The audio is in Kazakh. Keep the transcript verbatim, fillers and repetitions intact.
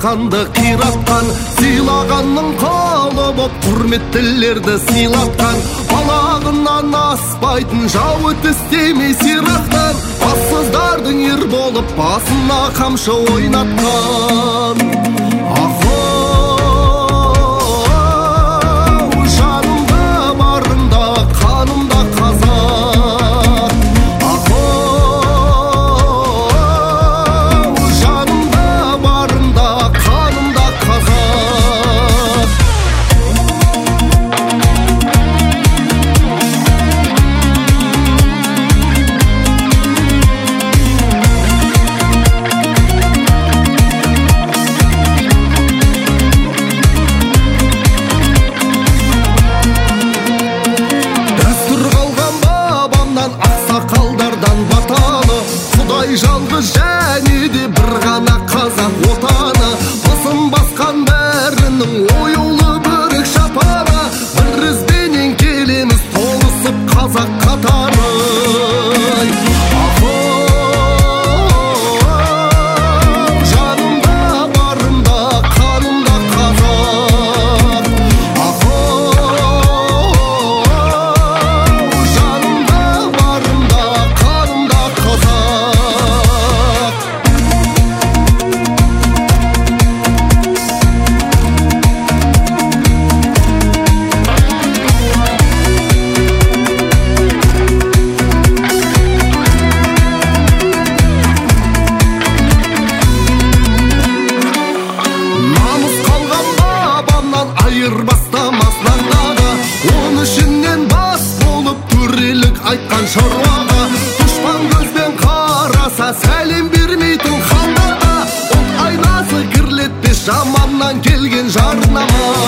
жаратқанды қиратқан, сыйлағанның қолы боп құрметтілерді сыйлатқан, балағынан аспайтын жауы тістемей сирақтан, бассыздардың ер болып басына қамшы ойнатқан. Жалғыз және де бір ғана қазақ отаны, басын басқан бәрінің оюлы бүрік шапаны, бір ізбенен келеміз толысып қазақ қатары. Бастамасынан дағы, он үшінен бас болып төрелік айтқан шаруаға, дұшпан көзбен қараса сәлем бермейтін халдарға, ұлт айнасы кірлетпес жаманнан келген жарнама.